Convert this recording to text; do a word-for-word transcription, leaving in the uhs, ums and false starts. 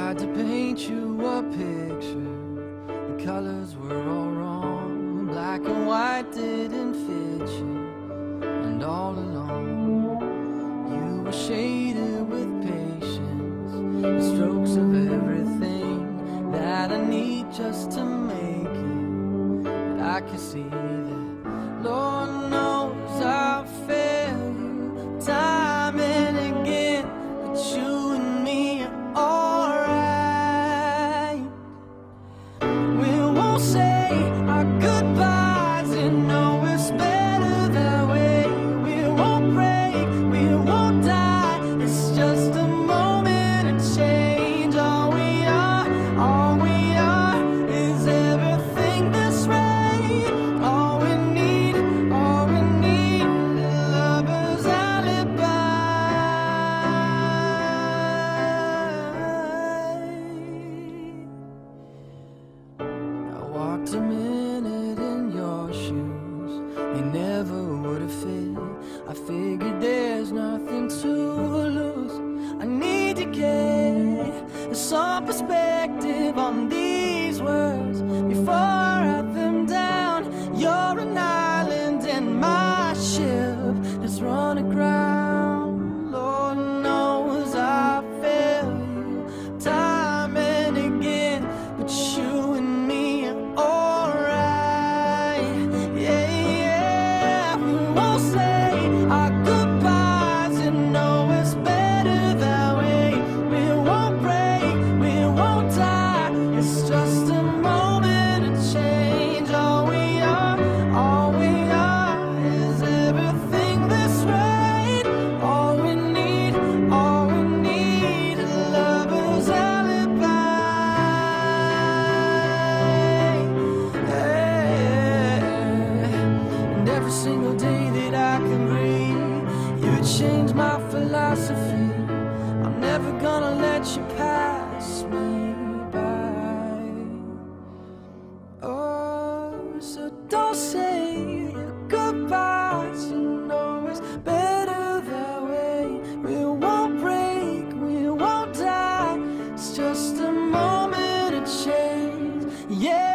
tried to paint you a picture, the colors were all wrong. Black and white didn't fit you, and all along you were shaded with patience, the strokes of everything that I need just to make it. But I can see that, Lord knows I failed you time and again, but you and me are alright. We won't say our goodbyes, you know it's better that way. We won't break, we won't die, it's just a moment of change. All we are, all we are is everything that's right. All we need, all we need is a lover's alibi. I walked a minute in your shoes, they never would have fit. I figured there's nothing to lose. I need to get some perspective on these words before I write them down. You're an island and my ship has run aground. Lord knows I fail you time and again, but you and me are alright. Yeah, yeah. We won't say our goodbyes, you know it's better that way. We won't break, we won't die, it's just a moment of change. All we are, all we are is everything that's right. All we need, all we need is a lover's alibi. And every single day that I can breathe, you change my philosophy. I'm never gonna let you pass me by. Oh, so don't say your goodbyes, you know it's better that way. We won't break, we won't die, it's just a moment of change. Yeah.